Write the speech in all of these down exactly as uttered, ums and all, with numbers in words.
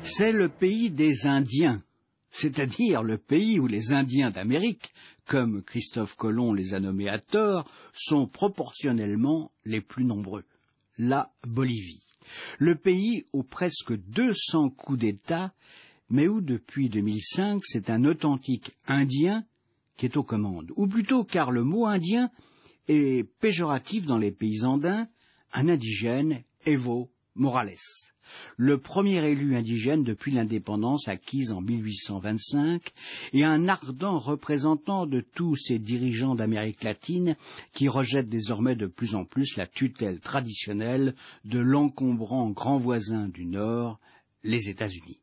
C'est le pays des Indiens, c'est-à-dire le pays où les Indiens d'Amérique, comme Christophe Colomb les a nommés à tort, sont proportionnellement les plus nombreux, la Bolivie. Le pays aux presque deux cents coups d'État, mais où depuis deux mille cinq, c'est un authentique Indien qui est aux commandes. Ou plutôt, car le mot indien est péjoratif dans les pays andins, un indigène, Evo Morales, le premier élu indigène depuis l'indépendance acquise en mille huit cent vingt-cinq et un ardent représentant de tous ces dirigeants d'Amérique latine qui rejettent désormais de plus en plus la tutelle traditionnelle de l'encombrant grand voisin du Nord, les États-Unis.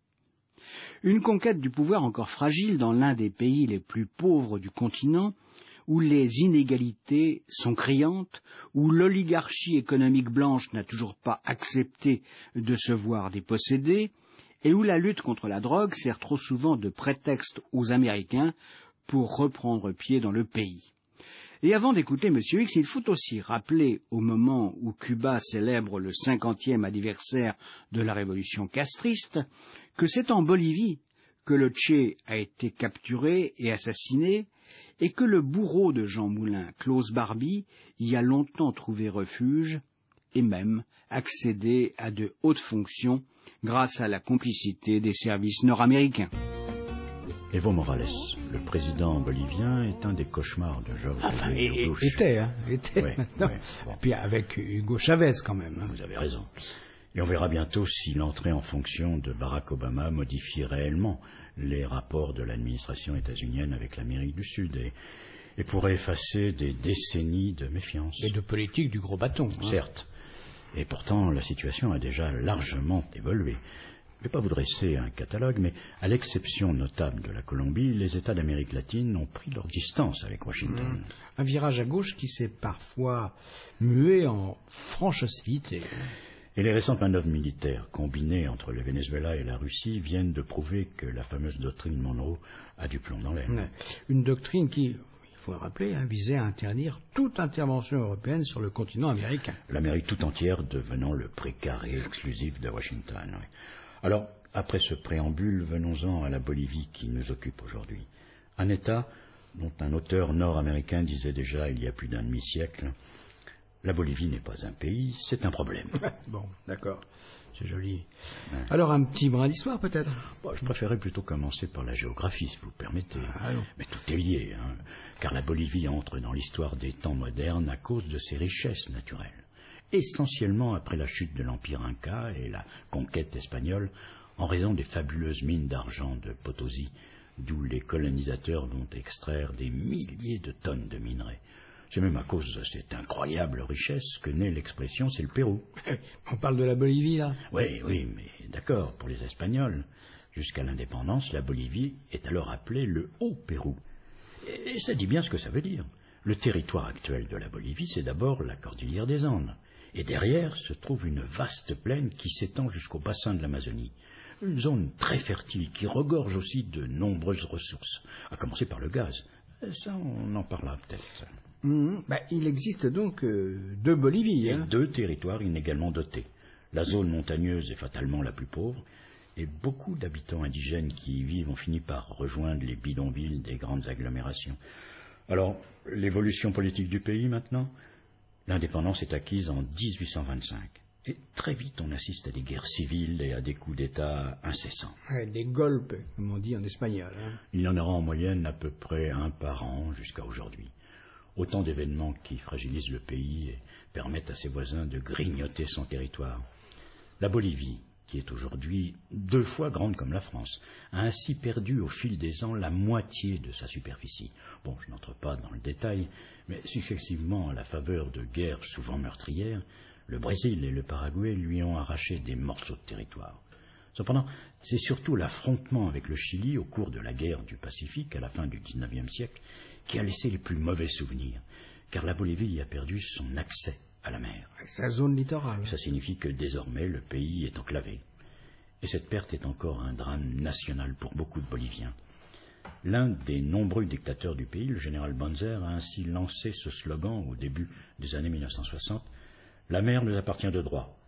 Une conquête du pouvoir encore fragile dans l'un des pays les plus pauvres du continent, où les inégalités sont criantes, où l'oligarchie économique blanche n'a toujours pas accepté de se voir dépossédée, et où la lutte contre la drogue sert trop souvent de prétexte aux Américains pour reprendre pied dans le pays. Et avant d'écouter M. X, il faut aussi rappeler, au moment où Cuba célèbre le cinquantième anniversaire de la révolution castriste, que c'est en Bolivie que le Che a été capturé et assassiné, et que le bourreau de Jean Moulin, Klaus Barbie, y a longtemps trouvé refuge et même accédé à de hautes fonctions grâce à la complicité des services nord-américains. Evo Morales, le président bolivien, est un des cauchemars de Georges Enfin, W. Bush. était, hein, était ouais, maintenant. Ouais, bon. Puis avec Hugo Chavez quand même. Hein. Vous avez raison. Et on verra bientôt si l'entrée en fonction de Barack Obama modifie réellement les rapports de l'administration états-unienne avec l'Amérique du Sud et, et pourrait effacer des décennies de méfiance. Et de politique du gros bâton. Hein. Certes. Et pourtant, la situation a déjà largement évolué. Je ne vais pas vous dresser un catalogue, mais à l'exception notable de la Colombie, les États d'Amérique latine ont pris leur distance avec Washington. Mmh. Un virage à gauche qui s'est parfois mué en franche hostilité. Et les récentes manœuvres militaires combinées entre le Venezuela et la Russie viennent de prouver que la fameuse doctrine Monroe a du plomb dans l'aile. Ouais. Une doctrine qui, il faut le rappeler, hein, visait à interdire toute intervention européenne sur le continent américain. L'Amérique tout entière devenant le précaré exclusif de Washington. Ouais. Alors, après ce préambule, venons-en à la Bolivie qui nous occupe aujourd'hui. Un État dont un auteur nord-américain disait déjà il y a plus d'un demi-siècle: la Bolivie n'est pas un pays, c'est un problème. Bon, d'accord, c'est joli. Ouais. Alors un petit brin d'histoire peut-être. Bon, je préférerais plutôt commencer par la géographie, si vous permettez. Ah, Mais tout est lié, hein, car la Bolivie entre dans l'histoire des temps modernes à cause de ses richesses naturelles. Essentiellement après la chute de l'Empire Inca et la conquête espagnole, en raison des fabuleuses mines d'argent de Potosi, d'où les colonisateurs vont extraire des milliers de tonnes de minerais. C'est même à cause de cette incroyable richesse que naît l'expression « c'est le Pérou ». On parle de la Bolivie, là ? Oui, oui, mais d'accord, pour les Espagnols, jusqu'à l'indépendance, la Bolivie est alors appelée le Haut-Pérou. Et ça dit bien ce que ça veut dire. Le territoire actuel de la Bolivie, c'est d'abord la cordillère des Andes. Et derrière se trouve une vaste plaine qui s'étend jusqu'au bassin de l'Amazonie. Une zone très fertile qui regorge aussi de nombreuses ressources, à commencer par le gaz. Ça, on en parlera peut-être. Mmh, bah, il existe donc euh, deux Bolivies. Et hein. deux territoires inégalement dotés. La zone montagneuse est fatalement la plus pauvre, et beaucoup d'habitants indigènes qui y vivent ont fini par rejoindre les bidonvilles des grandes agglomérations. Alors, l'évolution politique du pays maintenant ? L'indépendance est acquise en dix-huit cent vingt-cinq. Et très vite, on assiste à des guerres civiles et à des coups d'État incessants. Ouais, des golpes, comme on dit en espagnol. Hein. Il y en aura en moyenne à peu près un par an jusqu'à aujourd'hui. Autant d'événements qui fragilisent le pays et permettent à ses voisins de grignoter son territoire. La Bolivie, qui est aujourd'hui deux fois grande comme la France, a ainsi perdu au fil des ans la moitié de sa superficie. Bon, je n'entre pas dans le détail, mais successivement, à la faveur de guerres souvent meurtrières, le Brésil et le Paraguay lui ont arraché des morceaux de territoire. Cependant, c'est surtout l'affrontement avec le Chili au cours de la guerre du Pacifique à la fin du dix-neuvième siècle qui a laissé les plus mauvais souvenirs, car la Bolivie y a perdu son accès à la mer. Sa zone littorale. Ça signifie que désormais le pays est enclavé. Et cette perte est encore un drame national pour beaucoup de Boliviens. L'un des nombreux dictateurs du pays, le général Banzer, a ainsi lancé ce slogan au début des années mille neuf cent soixante: « La mer nous appartient de droit,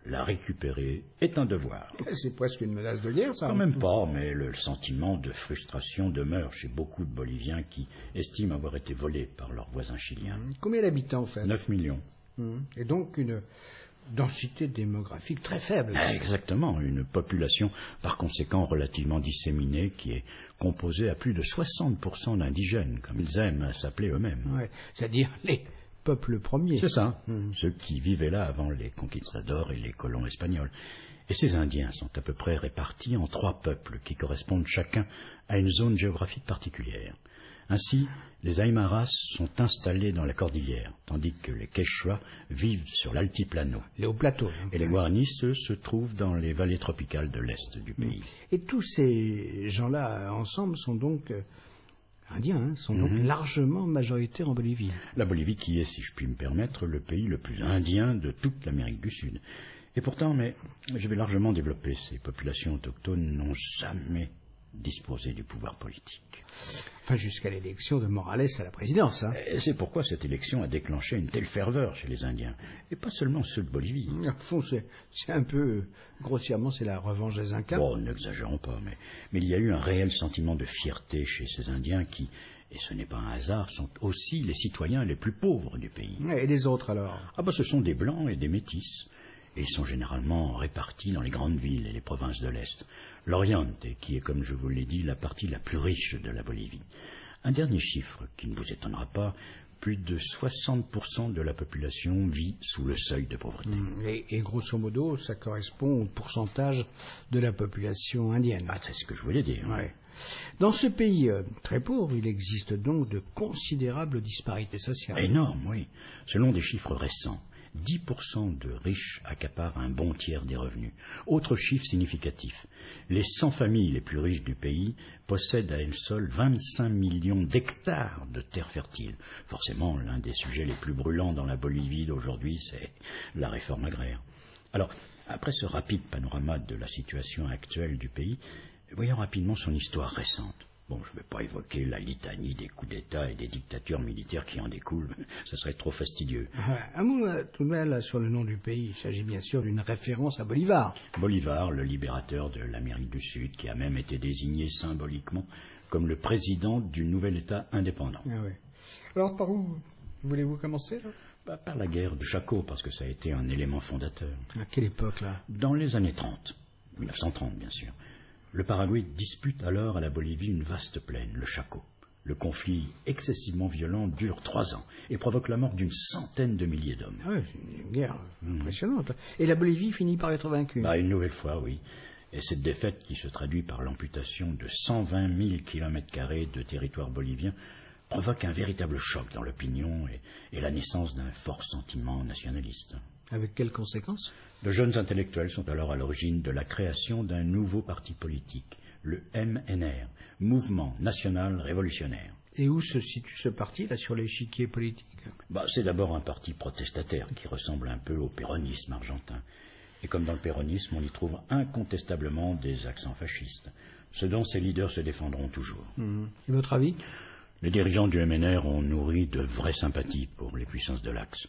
La récupérer est un devoir. C'est presque une menace de guerre, ça. Quand même pas, mais le sentiment de frustration demeure chez beaucoup de Boliviens qui estiment avoir été volés par leurs voisins chiliens. Combien d'habitants, en fait? neuf millions. Et donc une densité démographique très faible. Exactement, une population par conséquent relativement disséminée qui est composée à plus de soixante pour cent d'indigènes, comme ils aiment à s'appeler eux-mêmes. Ouais, c'est-à-dire les peuples premiers. C'est ça, mmh. Ceux qui vivaient là avant les conquistadors et les colons espagnols. Et ces Indiens sont à peu près répartis en trois peuples qui correspondent chacun à une zone géographique particulière. Ainsi, les Aymaras sont installés dans la cordillère, tandis que les Quechua vivent sur l'altiplano. Les hauts plateaux. Et les Guaranis, eux, se trouvent dans les vallées tropicales de l'est du pays. Et tous ces gens-là, ensemble, sont donc euh, indiens, hein, sont donc mm-hmm. largement majoritaires en Bolivie. La Bolivie qui est, si je puis me permettre, le pays le plus indien de toute l'Amérique du Sud. Et pourtant, mais je vais largement développer, ces populations autochtones n'ont jamais disposé du pouvoir politique. Enfin, jusqu'à l'élection de Morales à la présidence. Hein. Et c'est pourquoi cette élection a déclenché une telle ferveur chez les Indiens. Et pas seulement ceux de Bolivie. Au fond, c'est, c'est un peu, grossièrement, c'est la revanche des Incas. Bon, n'exagérons pas, mais, mais il y a eu un réel sentiment de fierté chez ces Indiens qui, et ce n'est pas un hasard, sont aussi les citoyens les plus pauvres du pays. Et les autres, alors? Ah ben, ce sont des Blancs et des Métis. Et ils sont généralement répartis dans les grandes villes et les provinces de l'Est. L'Oriente, qui est, comme je vous l'ai dit, la partie la plus riche de la Bolivie. Un dernier chiffre qui ne vous étonnera pas, plus de soixante pour cent de la population vit sous le seuil de pauvreté. Et, et grosso modo, ça correspond au pourcentage de la population indienne. Ah, c'est ce que je voulais dire. Ouais. Dans ce pays euh, très pauvre, il existe donc de considérables disparités sociales. Énorme, oui. Selon des chiffres récents, dix pour cent de riches accaparent un bon tiers des revenus. Autre chiffre significatif, les cent familles les plus riches du pays possèdent à elles seules vingt-cinq millions d'hectares de terres fertiles. Forcément, l'un des sujets les plus brûlants dans la Bolivie d'aujourd'hui, c'est la réforme agraire. Alors, après ce rapide panorama de la situation actuelle du pays, voyons rapidement son histoire récente. Bon, je ne vais pas évoquer la litanie des coups d'État et des dictatures militaires qui en découlent, ça serait trop fastidieux. Ah, un mot tout de même là, sur le nom du pays, il s'agit bien sûr d'une référence à Bolivar. Bolivar, le libérateur de l'Amérique du Sud, qui a même été désigné symboliquement comme le président du nouvel État indépendant. Ah oui. Alors par où voulez-vous commencer là? Bah, par la guerre du Chaco, parce que ça a été un élément fondateur. À quelle époque là? Dans les années trente, mille neuf cent trente bien sûr. Le Paraguay dispute alors à la Bolivie une vaste plaine, le Chaco. Le conflit excessivement violent dure trois ans et provoque la mort d'une centaine de milliers d'hommes. Ah oui, c'est une guerre mmh. impressionnante. Et la Bolivie finit par être vaincue. Bah, une nouvelle fois, oui. Et cette défaite, qui se traduit par l'amputation de cent vingt mille kilomètres carrés de territoire bolivien, provoque un véritable choc dans l'opinion et, et la naissance d'un fort sentiment nationaliste. Avec quelles conséquences? De jeunes intellectuels sont alors à l'origine de la création d'un nouveau parti politique, le M N R, Mouvement National Révolutionnaire. Et où se situe ce parti, là, sur l'échiquier politique? Bah, c'est d'abord un parti protestataire qui ressemble un peu au péronisme argentin. Et comme dans le péronisme, on y trouve incontestablement des accents fascistes, ce dont ses leaders se défendront toujours. Mmh. Et votre avis? Les dirigeants du M N R ont nourri de vraies sympathies pour les puissances de l'Axe.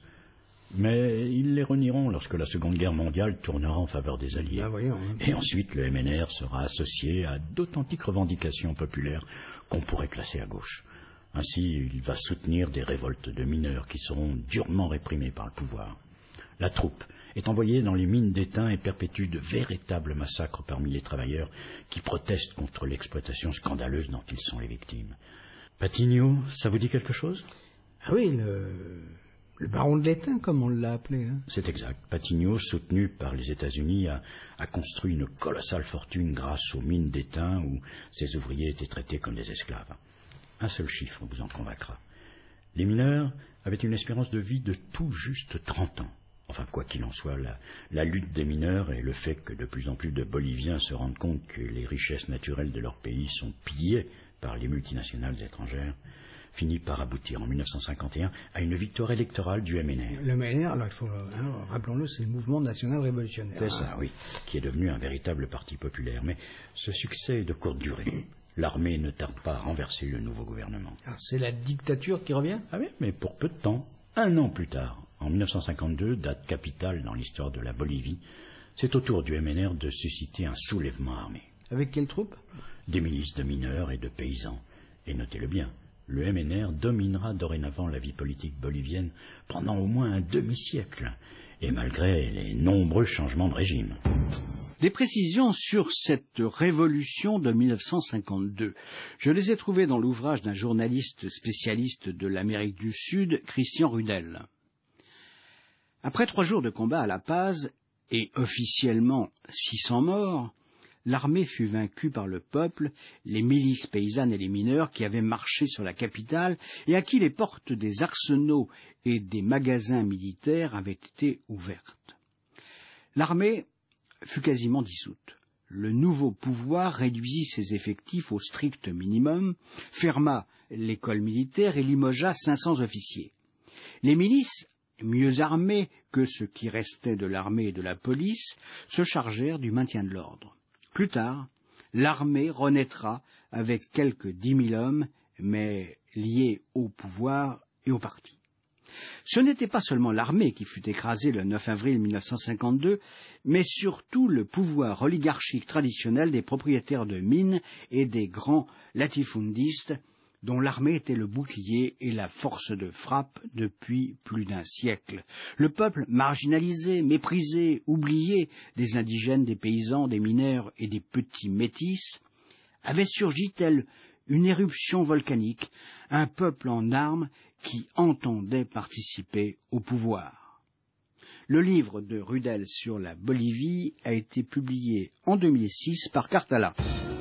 Mais ils les renieront lorsque la Seconde Guerre mondiale tournera en faveur des Alliés. Ah, voyons, hein. Et ensuite, le M N R sera associé à d'authentiques revendications populaires qu'on pourrait classer à gauche. Ainsi, il va soutenir des révoltes de mineurs qui seront durement réprimées par le pouvoir. La troupe est envoyée dans les mines d'étain et perpétue de véritables massacres parmi les travailleurs qui protestent contre l'exploitation scandaleuse dont ils sont les victimes. Patinho, ça vous dit quelque chose? Ah oui, le... Le baron de l'étain, comme on l'a appelé. Hein. C'est exact. Patinho, soutenu par les États-Unis, a, a construit une colossale fortune grâce aux mines d'étain où ses ouvriers étaient traités comme des esclaves. Un seul chiffre vous en convaincra. Les mineurs avaient une espérance de vie de tout juste trente ans. Enfin, quoi qu'il en soit, la, la lutte des mineurs et le fait que de plus en plus de Boliviens se rendent compte que les richesses naturelles de leur pays sont pillées par les multinationales étrangères finit par aboutir en mille neuf cent cinquante et un à une victoire électorale du M N R. Le M N R, alors il faut, hein, rappelons-le, c'est le Mouvement National Révolutionnaire. C'est ça, oui, qui est devenu un véritable parti populaire. Mais ce succès est de courte durée. L'armée ne tarde pas à renverser le nouveau gouvernement. Alors c'est la dictature qui revient? Ah oui, mais pour peu de temps. Un an plus tard, en mille neuf cent cinquante-deux, date capitale dans l'histoire de la Bolivie, C'est au tour du M N R de susciter un soulèvement armé. Avec quelles troupes? Des milices de mineurs et de paysans. Et notez-le bien, le M N R dominera dorénavant la vie politique bolivienne pendant au moins un demi-siècle, et malgré les nombreux changements de régime. Des précisions sur cette révolution de mille neuf cent cinquante-deux. Je les ai trouvées dans l'ouvrage d'un journaliste spécialiste de l'Amérique du Sud, Christian Rudel. Après trois jours de combat à La Paz et officiellement six cents morts, l'armée fut vaincue par le peuple, les milices paysannes et les mineurs qui avaient marché sur la capitale et à qui les portes des arsenaux et des magasins militaires avaient été ouvertes. L'armée fut quasiment dissoute. Le nouveau pouvoir réduisit ses effectifs au strict minimum, ferma l'école militaire et limogea cinq cents officiers. Les milices, mieux armées que ce qui restait de l'armée et de la police, se chargèrent du maintien de l'ordre. Plus tard, l'armée renaîtra avec quelques dix mille hommes, mais liés au pouvoir et au parti. Ce n'était pas seulement l'armée qui fut écrasée le neuf avril mille neuf cent cinquante-deux, mais surtout le pouvoir oligarchique traditionnel des propriétaires de mines et des grands latifundistes, dont l'armée était le bouclier et la force de frappe depuis plus d'un siècle. Le peuple marginalisé, méprisé, oublié des indigènes, des paysans, des mineurs et des petits métis, avait surgi tel une éruption volcanique, un peuple en armes qui entendait participer au pouvoir. Le livre de Rudel sur la Bolivie a été publié en deux mille six par Cartala.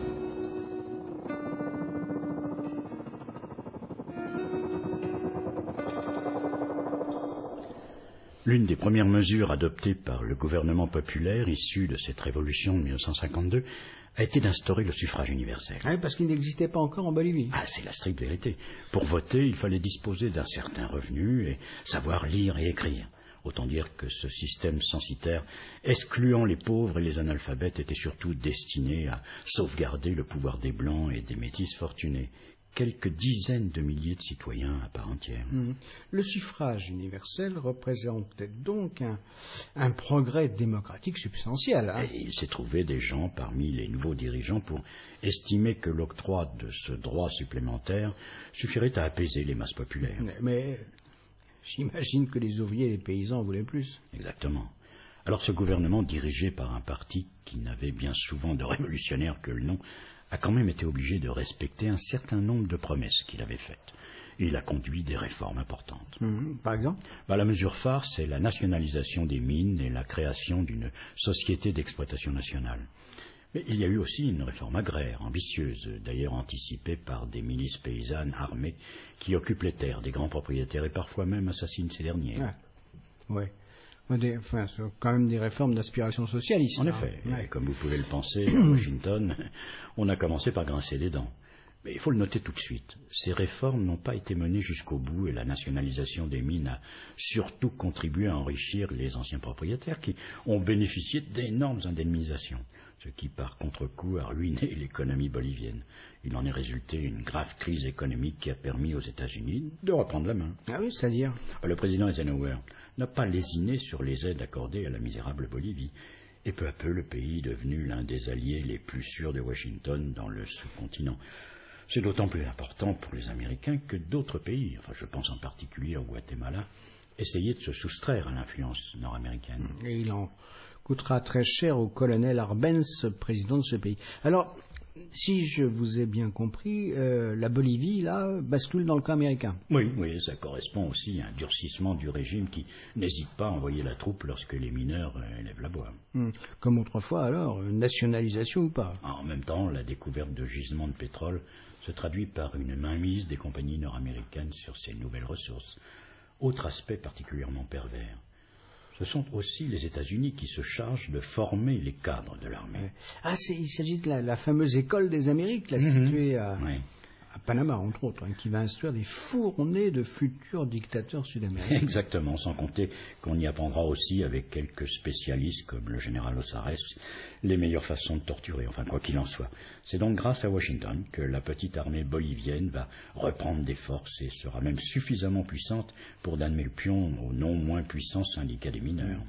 L'une des premières mesures adoptées par le gouvernement populaire issu de cette révolution de mille neuf cent cinquante-deux a été d'instaurer le suffrage universel. Ah oui, parce qu'il n'existait pas encore en Bolivie. Ah, c'est la stricte vérité. Pour voter, il fallait disposer d'un certain revenu et savoir lire et écrire. Autant dire que ce système censitaire, excluant les pauvres et les analphabètes, était surtout destiné à sauvegarder le pouvoir des Blancs et des métis fortunés. Quelques dizaines de milliers de citoyens à part entière. Mmh. Le suffrage universel représentait donc un, un progrès démocratique substantiel. Hein. Et il s'est trouvé des gens parmi les nouveaux dirigeants pour estimer que l'octroi de ce droit supplémentaire suffirait à apaiser les masses populaires. Mais, mais j'imagine que les ouvriers et les paysans voulaient plus. Exactement. Alors ce gouvernement, dirigé par un parti qui n'avait bien souvent de révolutionnaire que le nom, a quand même été obligé de respecter un certain nombre de promesses qu'il avait faites. Il a conduit des réformes importantes. Mmh, par exemple bah, La mesure phare, c'est la nationalisation des mines et la création d'une société d'exploitation nationale. Mais il y a eu aussi une réforme agraire, ambitieuse, d'ailleurs anticipée par des milices paysannes armées qui occupent les terres des grands propriétaires et parfois même assassinent ces derniers. Ah, ouais. Des, enfin, c'est quand même des réformes d'aspiration socialiste. En hein. effet, ouais. Comme vous pouvez le penser, à Washington, on a commencé par grincer des dents. Mais il faut le noter tout de suite, ces réformes n'ont pas été menées jusqu'au bout et la nationalisation des mines a surtout contribué à enrichir les anciens propriétaires qui ont bénéficié d'énormes indemnisations, ce qui par contre-coup a ruiné l'économie bolivienne. Il en est résulté une grave crise économique qui a permis aux États-Unis de reprendre la main. Ah oui, c'est-à-dire Le président Eisenhower n'a pas lésiné sur les aides accordées à la misérable Bolivie. Et peu à peu, le pays est devenu l'un des alliés les plus sûrs de Washington dans le sous-continent. C'est d'autant plus important pour les Américains que d'autres pays, enfin je pense en particulier au Guatemala, essayaient de se soustraire à l'influence nord-américaine. Et il en coûtera très cher au colonel Arbenz, président de ce pays. Alors, si je vous ai bien compris, euh, la Bolivie, là, bascule dans le camp américain. Oui, oui, ça correspond aussi à un durcissement du régime qui n'hésite pas à envoyer la troupe lorsque les mineurs euh, élèvent la voix. Hum. Comme autrefois, alors, nationalisation ou pas? En même temps, la découverte de gisements de pétrole se traduit par une mainmise des compagnies nord-américaines sur ces nouvelles ressources. Autre aspect particulièrement pervers. Ce sont aussi les États-Unis qui se chargent de former les cadres de l'armée. Ah, c'est, il s'agit de la, la fameuse école des Amériques, là, mm-hmm. située à, oui. à Panama, entre autres, hein, qui va instruire des fournées de futurs dictateurs sud-américains. Exactement, sans compter qu'on y apprendra aussi, avec quelques spécialistes comme le général Osares, les meilleures façons de torturer, enfin quoi qu'il en soit. C'est donc grâce à Washington que la petite armée bolivienne va reprendre des forces et sera même suffisamment puissante pour damner le pion au non moins puissant syndicat des mineurs.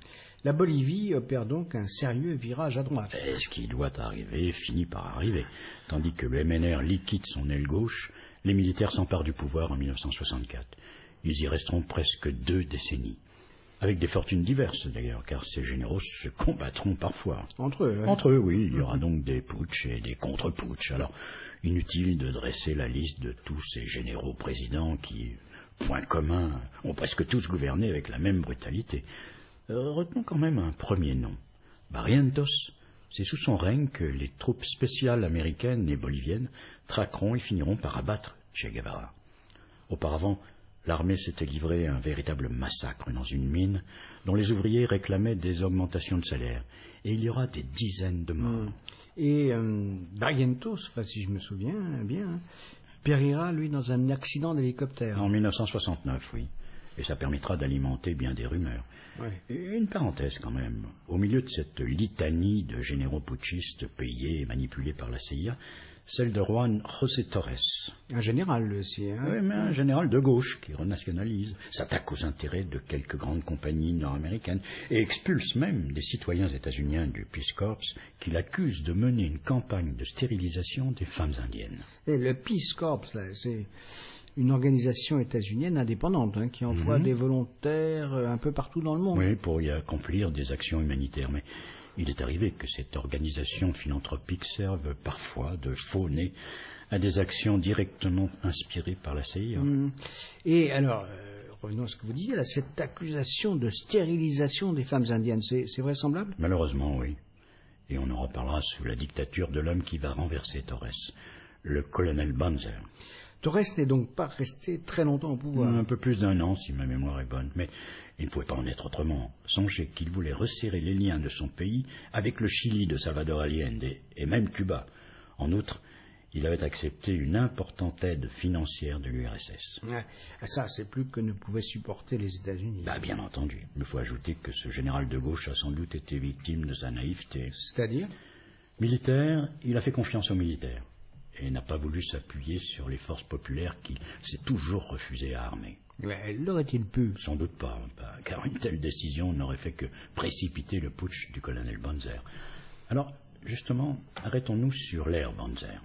La Bolivie opère donc un sérieux virage à droite. Et ce qui doit arriver finit par arriver. Tandis que le M N R liquide son aile gauche, les militaires s'emparent du pouvoir en mille neuf cent soixante-quatre. Ils y resteront presque deux décennies. Avec des fortunes diverses d'ailleurs, car ces généraux se combattront parfois. Entre eux, ouais. Entre eux, oui. Il y aura donc des putschs et des contre-putschs. Alors, inutile de dresser la liste de tous ces généraux présidents qui, point commun, ont presque tous gouverné avec la même brutalité. Euh, retenons quand même un premier nom. Barrientos. C'est sous son règne que les troupes spéciales américaines et boliviennes traqueront et finiront par abattre Che Guevara. Auparavant, l'armée s'était livrée à un véritable massacre dans une mine dont les ouvriers réclamaient des augmentations de salaire. Et il y aura des dizaines de morts. Et euh, Barrientos, enfin, si je me souviens bien, périra, lui, dans un accident d'hélicoptère. En mille neuf cent soixante-neuf, oui. Et ça permettra d'alimenter bien des rumeurs. Ouais. Une parenthèse quand même. Au milieu de cette litanie de généraux putschistes payés et manipulés par la C I A, celle de Juan José Torres. Un général, lui aussi. Hein. Oui, mais un général de gauche qui renationalise, s'attaque aux intérêts de quelques grandes compagnies nord-américaines et expulse même des citoyens états-uniens du Peace Corps qui l'accusent de mener une campagne de stérilisation des femmes indiennes. Et le Peace Corps, là, c'est une organisation états-unienne indépendante hein, qui envoie Mhm. des volontaires euh, un peu partout dans le monde. Oui, pour y accomplir des actions humanitaires. Mais il est arrivé que cette organisation philanthropique serve parfois de faux nez à des actions directement inspirées par la C I A. Mmh. Et alors, euh, revenons à ce que vous disiez, là, cette accusation de stérilisation des femmes indiennes, c'est, c'est vraisemblable? Malheureusement, oui. Et on en reparlera sous la dictature de l'homme qui va renverser Torres, le colonel Banzer. Torres n'est donc pas resté très longtemps au pouvoir. Un peu plus d'un an, si ma mémoire est bonne. Mais il ne pouvait pas en être autrement. Songez qu'il voulait resserrer les liens de son pays avec le Chili de Salvador Allende et même Cuba. En outre, il avait accepté une importante aide financière de l'U R S S. Ouais. Ça, c'est plus que ne pouvaient supporter les États-Unis. Bah, bien entendu. Il faut ajouter que ce général de gauche a sans doute été victime de sa naïveté. C'est-à-dire? Militaire, il a fait confiance aux militaires et n'a pas voulu s'appuyer sur les forces populaires qu'il s'est toujours refusé à armer. Ouais, l'aurait-il pu? Sans doute pas, pas, car une telle décision n'aurait fait que précipiter le putsch du colonel Banzer. Alors, justement, arrêtons-nous sur l'ère Banzer.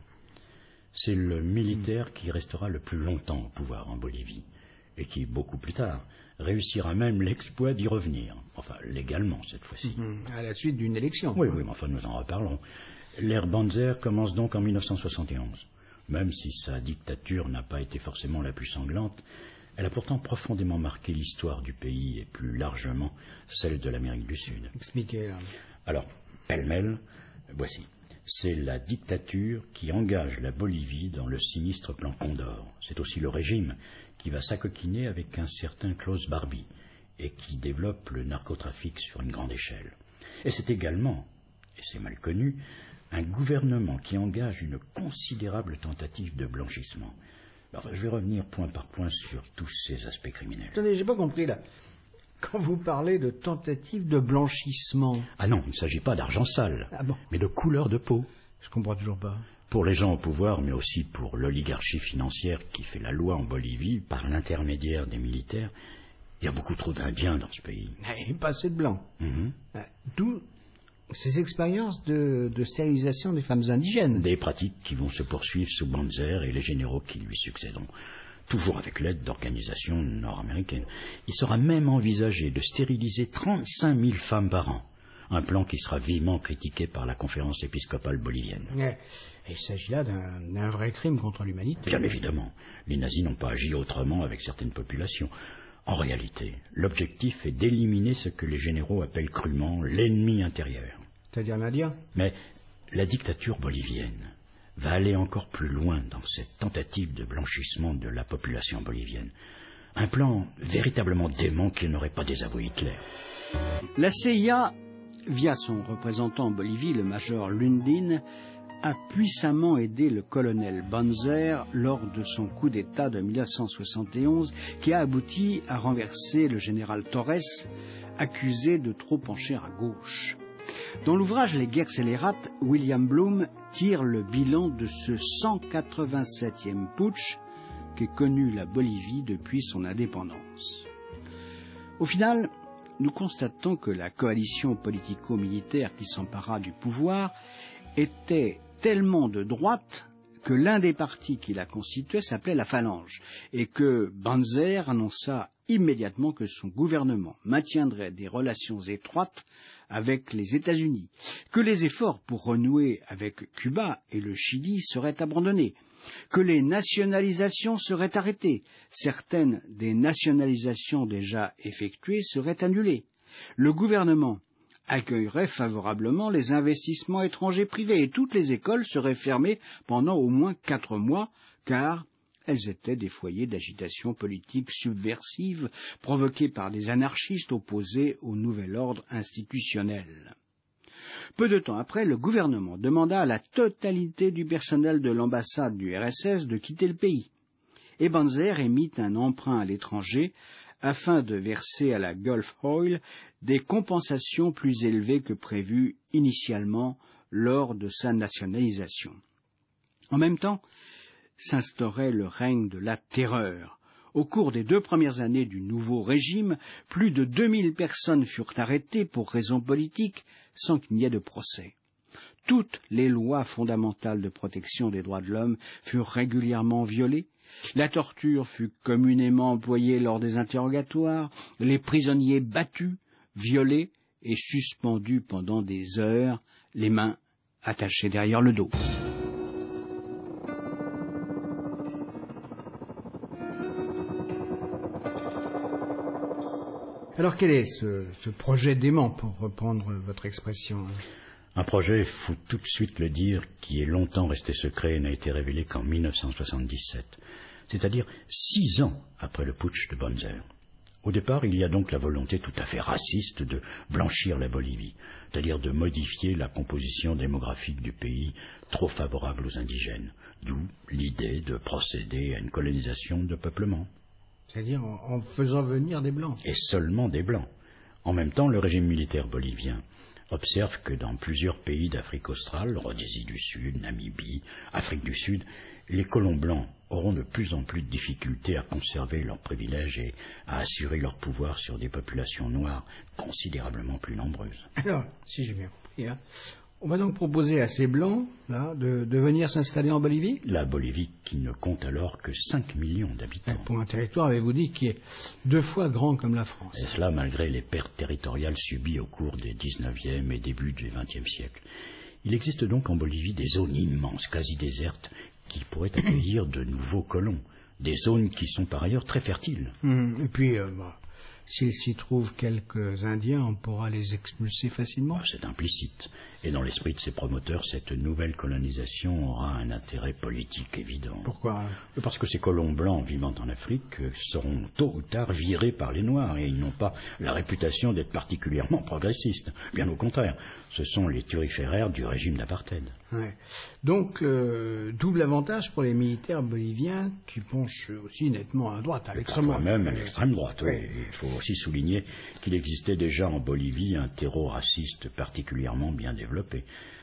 C'est le militaire qui restera le plus longtemps au pouvoir en Bolivie, et qui, beaucoup plus tard, réussira même l'exploit d'y revenir, enfin légalement cette fois-ci. Mmh, à la suite d'une élection. Oui, oui, mais enfin nous en reparlons. L'ère Banzer commence donc en mille neuf cent soixante et onze. Même si sa dictature n'a pas été forcément la plus sanglante, elle a pourtant profondément marqué l'histoire du pays et plus largement celle de l'Amérique du Sud. Expliquez, là. Alors, pêle-mêle, voici. C'est la dictature qui engage la Bolivie dans le sinistre plan Condor. C'est aussi le régime qui va s'acoquiner avec un certain Klaus Barbie et qui développe le narcotrafic sur une grande échelle. Et c'est également, et c'est mal connu, un gouvernement qui engage une considérable tentative de blanchissement. Enfin, je vais revenir point par point sur tous ces aspects criminels. Attendez, j'ai pas compris, là. Quand vous parlez de tentative de blanchissement... Ah non, il ne s'agit pas d'argent sale, Ah bon? mais de couleur de peau. Je comprends toujours pas. Pour les gens au pouvoir, mais aussi pour l'oligarchie financière qui fait la loi en Bolivie, par l'intermédiaire des militaires, il y a beaucoup trop d'Indiens dans ce pays. Et pas assez de blancs. Mm-hmm. D'où ces expériences de, de stérilisation des femmes indigènes. Des pratiques qui vont se poursuivre sous Banzer et les généraux qui lui succéderont, toujours avec l'aide d'organisations nord-américaines. Il sera même envisagé de stériliser trente-cinq mille femmes par an, un plan qui sera vivement critiqué par la conférence épiscopale bolivienne. Ouais. Et il s'agit là d'un, d'un vrai crime contre l'humanité. Bien évidemment, les nazis n'ont pas agi autrement avec certaines populations. En réalité, l'objectif est d'éliminer ce que les généraux appellent crûment l'ennemi intérieur. C'est-à-dire l'Indien? Mais la dictature bolivienne va aller encore plus loin dans cette tentative de blanchissement de la population bolivienne. Un plan véritablement dément qu'il n'aurait pas désavoué Hitler. La C I A, via son représentant en Bolivie, le major Lundin, a puissamment aidé le colonel Banzer lors de son coup d'État de mille neuf cent soixante et onze qui a abouti à renverser le général Torres, accusé de trop pencher à gauche. Dans l'ouvrage Les guerres scélérates, William Bloom tire le bilan de ce cent quatre-vingt-septième putsch qu'est connu la Bolivie depuis son indépendance. Au final, nous constatons que la coalition politico-militaire qui s'empara du pouvoir était tellement de droite que l'un des partis qui la constituait s'appelait la Phalange, et que Banzer annonça immédiatement que son gouvernement maintiendrait des relations étroites avec les États-Unis, que les efforts pour renouer avec Cuba et le Chili seraient abandonnés, que les nationalisations seraient arrêtées, certaines des nationalisations déjà effectuées seraient annulées. Le gouvernement accueillerait favorablement les investissements étrangers privés et toutes les écoles seraient fermées pendant au moins quatre mois, car elles étaient des foyers d'agitation politique subversive provoqués par des anarchistes opposés au nouvel ordre institutionnel. Peu de temps après, le gouvernement demanda à la totalité du personnel de l'ambassade du R S S de quitter le pays, et Banzer émit un emprunt à l'étranger afin de verser à la Gulf Oil des compensations plus élevées que prévues initialement lors de sa nationalisation. En même temps, s'instaurait le règne de la terreur. Au cours des deux premières années du nouveau régime, plus de deux mille personnes furent arrêtées pour raisons politiques sans qu'il n'y ait de procès. Toutes les lois fondamentales de protection des droits de l'homme furent régulièrement violées. La torture fut communément employée lors des interrogatoires, les prisonniers battus, violés et suspendus pendant des heures, les mains attachées derrière le dos. Alors quel est ce, ce projet dément, pour reprendre votre expression? Un projet, faut tout de suite le dire, qui est longtemps resté secret et n'a été révélé qu'en mille neuf cent soixante-dix-sept, c'est-à-dire six ans après le putsch de Banzer. Au départ, il y a donc la volonté tout à fait raciste de blanchir la Bolivie, c'est-à-dire de modifier la composition démographique du pays trop favorable aux indigènes, d'où l'idée de procéder à une colonisation de peuplement. C'est-à-dire en, en faisant venir des Blancs. Et seulement des Blancs. En même temps, le régime militaire bolivien observe que dans plusieurs pays d'Afrique australe, Rhodésie du Sud, Namibie, Afrique du Sud, les colons blancs auront de plus en plus de difficultés à conserver leurs privilèges et à assurer leur pouvoir sur des populations noires considérablement plus nombreuses. Alors, si j'ai bien compris, hein, on va donc proposer à ces Blancs là, de, de venir s'installer en Bolivie? La Bolivie qui ne compte alors que cinq millions d'habitants. Pour un territoire, avez-vous dit, qui est deux fois grand comme la France. Et cela malgré les pertes territoriales subies au cours des dix-neuvième et début du vingtième siècle. Il existe donc en Bolivie des zones immenses, quasi désertes, qui pourraient accueillir de nouveaux colons. Des zones qui sont par ailleurs très fertiles. Mmh, et puis, euh, bah, s'il s'y trouve quelques Indiens, on pourra les expulser facilement. Oh, c'est implicite. Et dans l'esprit de ses promoteurs, cette nouvelle colonisation aura un intérêt politique évident. Pourquoi? Parce que ces colons blancs vivant en Afrique seront tôt ou tard virés par les Noirs et ils n'ont pas la réputation d'être particulièrement progressistes. Bien au contraire, ce sont les turiféraires du régime d'apartheid. Ouais. Donc, euh, double avantage pour les militaires boliviens qui penchent aussi nettement à droite, à l'extrême droite. Même à l'extrême droite, oui. Il faut aussi souligner qu'il existait déjà en Bolivie un terreau raciste particulièrement bien développé.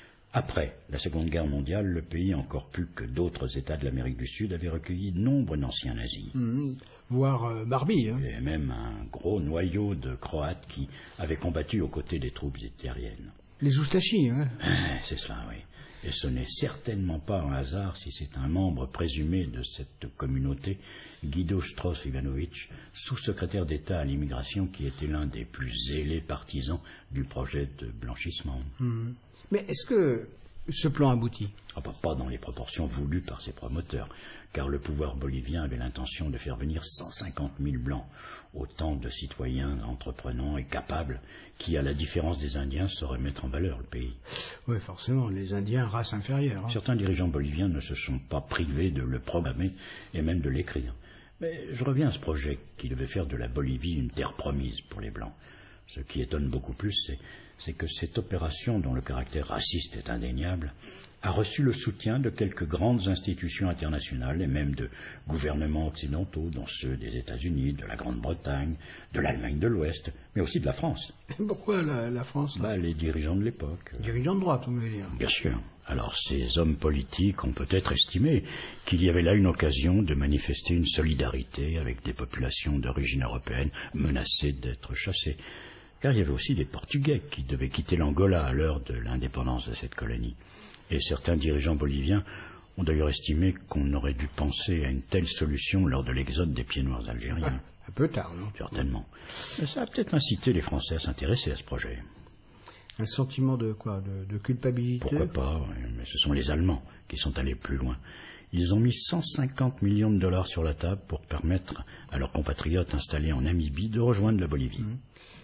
Après la Seconde Guerre mondiale, le pays, encore plus que d'autres États de l'Amérique du Sud, avait recueilli nombre d'anciens nazis. Mmh, voire euh, Barbie. Hein. Et même un gros noyau de Croates qui avaient combattu aux côtés des troupes hitlériennes. Les Oustachis, hein. Ah, c'est cela, oui. Et ce n'est certainement pas un hasard si c'est un membre présumé de cette communauté, Guido Strauss-Ivanovic, sous-secrétaire d'État à l'immigration, qui était l'un des plus zélés partisans du projet de blanchissement. Mmh. Mais est-ce que ce plan aboutit? Ah, bah, pas dans les proportions voulues par ses promoteurs, car le pouvoir bolivien avait l'intention de faire venir cent cinquante mille blancs, autant de citoyens entreprenants et capables qui, à la différence des Indiens, sauraient mettre en valeur le pays. Oui, forcément, les Indiens, race inférieure. Hein. Certains dirigeants boliviens ne se sont pas privés de le programmer et même de l'écrire. Mais je reviens à ce projet qui devait faire de la Bolivie une terre promise pour les Blancs. Ce qui étonne beaucoup plus, c'est, c'est que cette opération, dont le caractère raciste est indéniable, a reçu le soutien de quelques grandes institutions internationales et même de gouvernements occidentaux, dont ceux des États-Unis, de la Grande-Bretagne, de l'Allemagne de l'Ouest, mais aussi de la France. Pourquoi la, la France bah, Les dirigeants de l'époque. Dirigeants de droite, on veut dire. Bien sûr. Alors ces hommes politiques ont peut-être estimé qu'il y avait là une occasion de manifester une solidarité avec des populations d'origine européenne menacées d'être chassées. car il y avait aussi des Portugais qui devaient quitter l'Angola à l'heure de l'indépendance de cette colonie. Et certains dirigeants boliviens ont d'ailleurs estimé qu'on aurait dû penser à une telle solution lors de l'exode des pieds noirs algériens. Un peu tard, non? Certainement. Mais ça a peut-être incité les Français à s'intéresser à ce projet. Un sentiment de quoi? De, de culpabilité? Pourquoi pas, oui, mais ce sont les Allemands qui sont allés plus loin. Ils ont mis cent cinquante millions de dollars sur la table pour permettre à leurs compatriotes installés en Namibie de rejoindre la Bolivie. Mmh.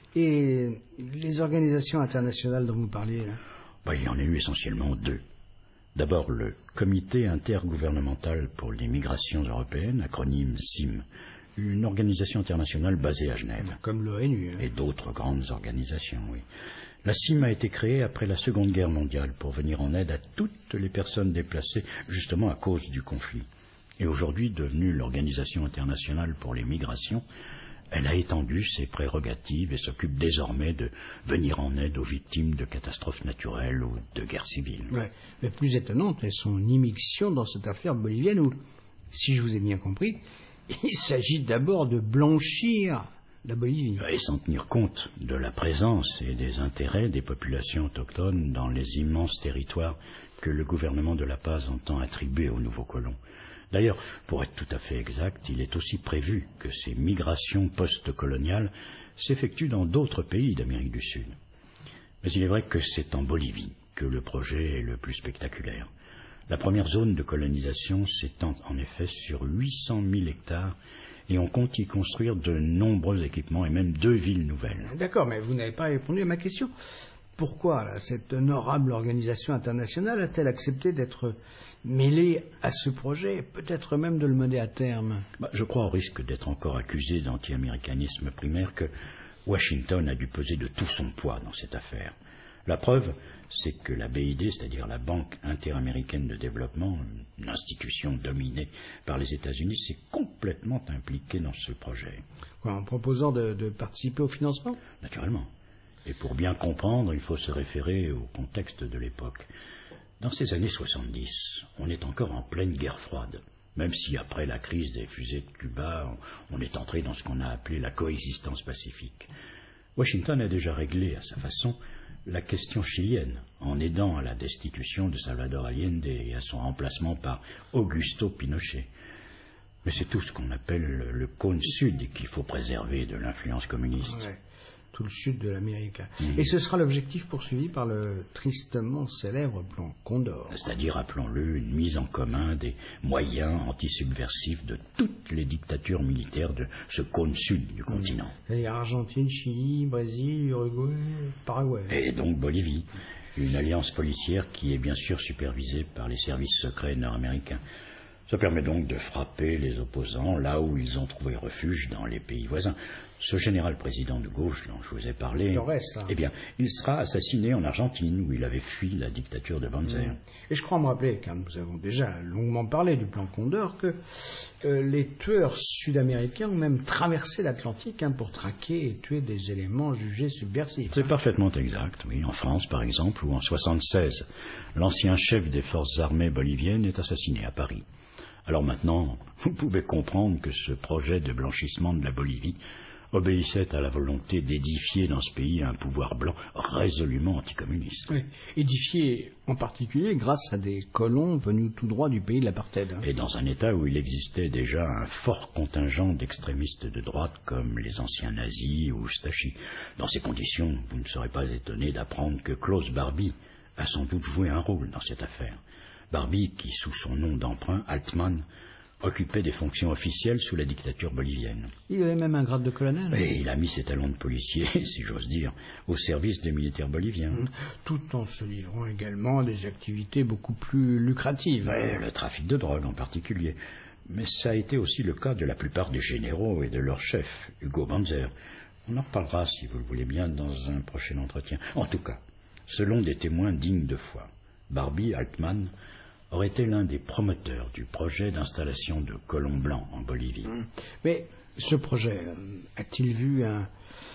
Et les organisations internationales dont vous parliez, là? Ben, il y en a eu essentiellement deux. D'abord, le Comité intergouvernemental pour les migrations européennes, acronyme C I M, une organisation internationale basée à Genève. Comme l'ONU. Hein. Et d'autres grandes organisations, oui. La C I M a été créée après la Seconde Guerre mondiale pour venir en aide à toutes les personnes déplacées, justement à cause du conflit. Et aujourd'hui, devenue l'Organisation internationale pour les migrations, elle a étendu ses prérogatives et s'occupe désormais de venir en aide aux victimes de catastrophes naturelles ou de guerres civiles. Ouais. Mais plus étonnante est son immixtion dans cette affaire bolivienne où, si je vous ai bien compris, il s'agit d'abord de blanchir la Bolivie. Et sans tenir compte de la présence et des intérêts des populations autochtones dans les immenses territoires que le gouvernement de La Paz entend attribuer aux nouveaux colons. D'ailleurs, pour être tout à fait exact, il est aussi prévu que ces migrations post-coloniales s'effectuent dans d'autres pays d'Amérique du Sud. Mais il est vrai que c'est en Bolivie que le projet est le plus spectaculaire. La première zone de colonisation s'étend en effet sur huit cent mille hectares et on compte y construire de nombreux équipements et même deux villes nouvelles. D'accord, mais vous n'avez pas répondu à ma question. Pourquoi là, cette honorable organisation internationale a-t-elle accepté d'être mêlée à ce projet, peut-être même de le mener à terme? bah, Je crois, au risque d'être encore accusé d'anti-américanisme primaire, que Washington a dû peser de tout son poids dans cette affaire. La preuve, c'est que la B I D, c'est-à-dire la Banque interaméricaine de développement, une institution dominée par les États-Unis, s'est complètement impliquée dans ce projet. Quoi, en proposant de, de participer au financement? Naturellement. Et pour bien comprendre, il faut se référer au contexte de l'époque. Dans ces années soixante-dix, on est encore en pleine guerre froide, même si après la crise des fusées de Cuba, on est entré dans ce qu'on a appelé la coexistence pacifique. Washington a déjà réglé à sa façon la question chilienne, en aidant à la destitution de Salvador Allende et à son remplacement par Augusto Pinochet. Mais c'est tout ce qu'on appelle le, le cône sud qu'il faut préserver de l'influence communiste. Ouais, tout le sud de l'Amérique. Mmh. Et ce sera l'objectif poursuivi par le tristement célèbre plan Condor. C'est-à-dire, appelons-le, une mise en commun des moyens antisubversifs de toutes les dictatures militaires de ce cône sud du mmh. continent. C'est-à-dire Argentine, Chili, Brésil, Uruguay, Paraguay. Et donc Bolivie. Une alliance policière qui est bien sûr supervisée par les services secrets nord-américains. Ça permet donc de frapper les opposants là où ils ont trouvé refuge dans les pays voisins. Ce général président de gauche dont je vous ai parlé, Torres, eh bien, il sera assassiné en Argentine où il avait fui la dictature de Banzer. Mmh. Et je crois me rappeler, car nous avons déjà longuement parlé du plan Condor, que euh, les tueurs sud-américains ont même traversé l'Atlantique hein, pour traquer et tuer des éléments jugés subversifs. C'est hein. parfaitement exact, oui. En France, par exemple, où en soixante-seize, l'ancien chef des forces armées boliviennes est assassiné à Paris. Alors maintenant, vous pouvez comprendre que ce projet de blanchissement de la Bolivie obéissait à la volonté d'édifier dans ce pays un pouvoir blanc résolument anticommuniste. Oui, édifié en particulier grâce à des colons venus tout droit du pays de l'apartheid. Hein. Et dans un État où il existait déjà un fort contingent d'extrémistes de droite comme les anciens nazis ou Stachys. Dans ces conditions, vous ne serez pas étonné d'apprendre que Klaus Barbie a sans doute joué un rôle dans cette affaire. Barbie, qui sous son nom d'emprunt, Altman, occupait des fonctions officielles sous la dictature bolivienne. Il avait même un grade de colonel. Et il a mis ses talons de policier, si j'ose dire, au service des militaires boliviens. Tout en se livrant également à des activités beaucoup plus lucratives. Ouais, le trafic de drogue en particulier. Mais ça a été aussi le cas de la plupart des généraux et de leur chef, Hugo Banzer. On en reparlera, si vous le voulez bien, dans un prochain entretien. En tout cas, selon des témoins dignes de foi, Barbie Altman aurait été l'un des promoteurs du projet d'installation de colons blancs en Bolivie. Mais ce projet a-t-il vu un,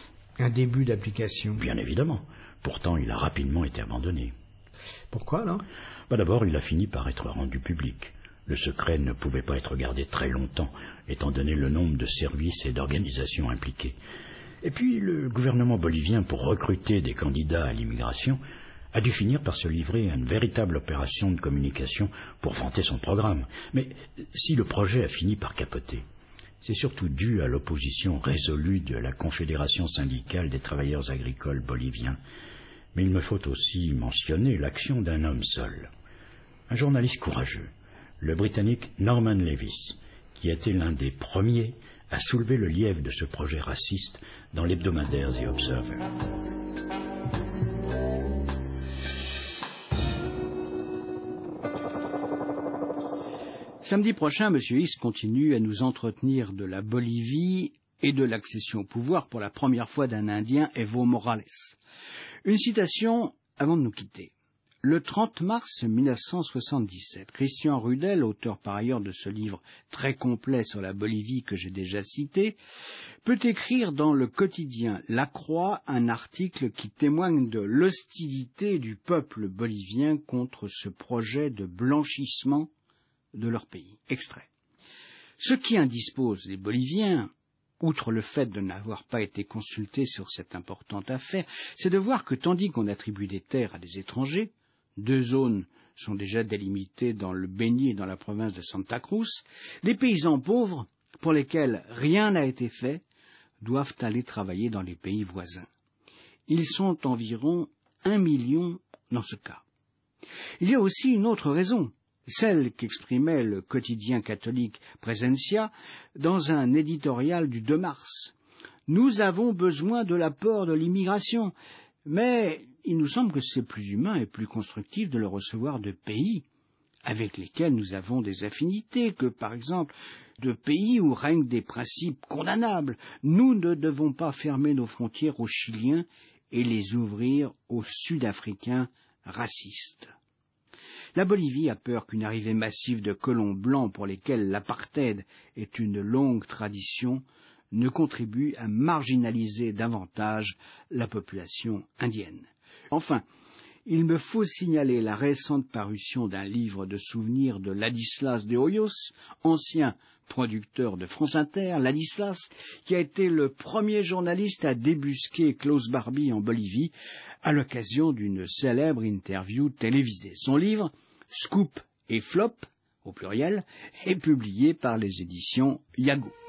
un début d'application? Bien évidemment. Pourtant, il a rapidement été abandonné. Pourquoi, alors? bah D'abord, il a fini par être rendu public. Le secret ne pouvait pas être gardé très longtemps, étant donné le nombre de services et d'organisations impliqués. Et puis le gouvernement bolivien, pour recruter des candidats à l'immigration, a dû finir par se livrer à une véritable opération de communication pour vanter son programme. Mais si le projet a fini par capoter, c'est surtout dû à l'opposition résolue de la Confédération syndicale des travailleurs agricoles boliviens. Mais il me faut aussi mentionner l'action d'un homme seul, un journaliste courageux, le Britannique Norman Levis, qui a été l'un des premiers à soulever le lièvre de ce projet raciste dans l'hebdomadaire The Observer. Samedi prochain, M. Hicks continue à nous entretenir de la Bolivie et de l'accession au pouvoir pour la première fois d'un Indien, Evo Morales. Une citation avant de nous quitter. Le trente mars mille neuf cent soixante-dix-sept, Christian Rudel, auteur par ailleurs de ce livre très complet sur la Bolivie que j'ai déjà cité, peut écrire dans le quotidien La Croix un article qui témoigne de l'hostilité du peuple bolivien contre ce projet de blanchissement de leur pays. Extrait. Ce qui indispose les Boliviens, outre le fait de n'avoir pas été consultés sur cette importante affaire, c'est de voir que tandis qu'on attribue des terres à des étrangers, deux zones sont déjà délimitées dans le Beni et dans la province de Santa Cruz, les paysans pauvres, pour lesquels rien n'a été fait, doivent aller travailler dans les pays voisins. Ils sont environ un million dans ce cas. Il y a aussi une autre raison, celle qu'exprimait le quotidien catholique Presencia dans un éditorial du deux mars. Nous avons besoin de l'apport de l'immigration, mais il nous semble que c'est plus humain et plus constructif de le recevoir de pays avec lesquels nous avons des affinités que, par exemple, de pays où règnent des principes condamnables. Nous ne devons pas fermer nos frontières aux Chiliens et les ouvrir aux Sud-Africains racistes. La Bolivie a peur qu'une arrivée massive de colons blancs pour lesquels l'apartheid est une longue tradition ne contribue à marginaliser davantage la population indienne. Enfin, il me faut signaler la récente parution d'un livre de souvenirs de Ladislas de Hoyos, ancien producteur de France Inter, Ladislas, qui a été le premier journaliste à débusquer Klaus Barbie en Bolivie à l'occasion d'une célèbre interview télévisée. Son livre, Scoop et Flop, au pluriel, est publié par les éditions Yago.